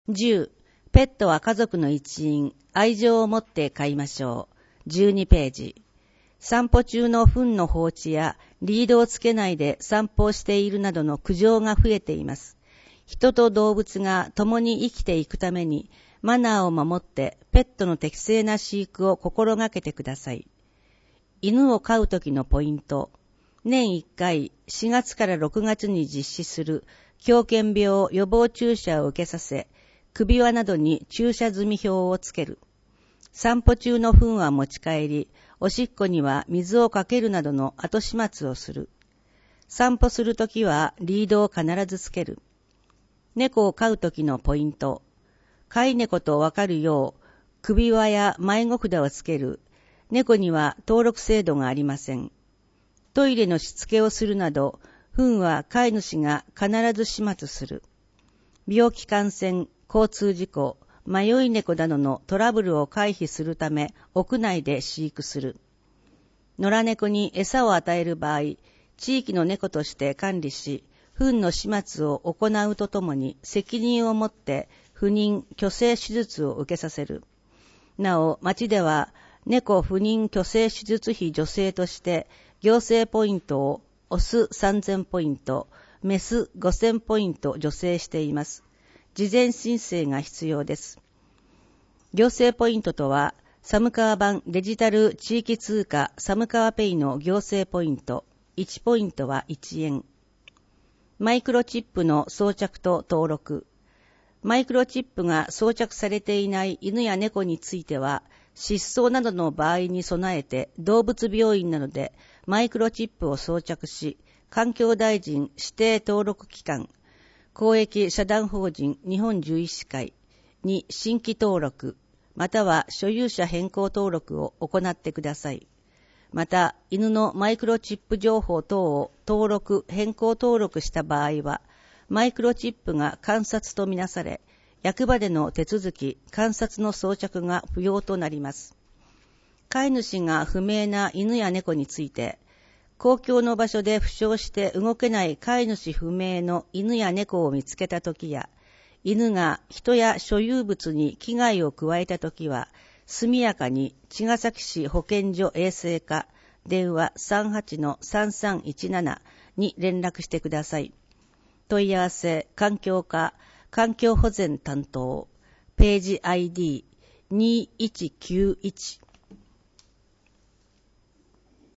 10、ペットは家族の一員、愛情を持って飼いましょう。12ページ。散歩中の糞の放置やリードをつけないで散歩をしているなどの苦情が増えています。人と動物が共に生きていくためにマナーを守ってペットの適正な飼育を心がけてください。犬を飼うときのポイント。年1回4月から6月に実施する狂犬病予防注射を受けさせ、首輪などに注射済み表をつける。散歩中の糞は持ち帰り、おしっこには水をかけるなどの後始末をする。散歩するときはリードを必ずつける。猫を飼うときのポイント。飼い猫とわかるよう、首輪や迷子札をつける。猫には登録制度がありません。トイレのしつけをするなど、糞は飼い主が必ず始末する。病気感染、交通事故、迷い猫などのトラブルを回避するため屋内で飼育する。野良猫に餌を与える場合、地域の猫として管理し、糞の始末を行うとともに責任を持って不妊・去勢手術を受けさせる。なお、町では猫不妊・去勢手術費助成として行政ポイントをオス3000ポイント、メス5000ポイント助成しています。事前申請が必要です。行政ポイントとは、寒川版デジタル地域通貨寒川ペイの行政ポイント、1ポイントは1円。マイクロチップの装着と登録。マイクロチップが装着されていない犬や猫については、失踪などの場合に備えて動物病院などでマイクロチップを装着し、環境大臣指定登録機関、公益社団法人日本獣医師会に新規登録、または所有者変更登録を行ってください。また、犬のマイクロチップ情報等を登録・変更登録した場合は、マイクロチップが鑑札とみなされ、役場での手続き、鑑札の装着が不要となります。飼い主が不明な犬や猫について、公共の場所で負傷して動けない飼い主不明の犬や猫を見つけたときや、犬が人や所有物に危害を加えたときは、速やかに茅ヶ崎市保健所衛生課電話 38-3317 に連絡してください。問い合わせ環境課環境保全担当ページ ID2191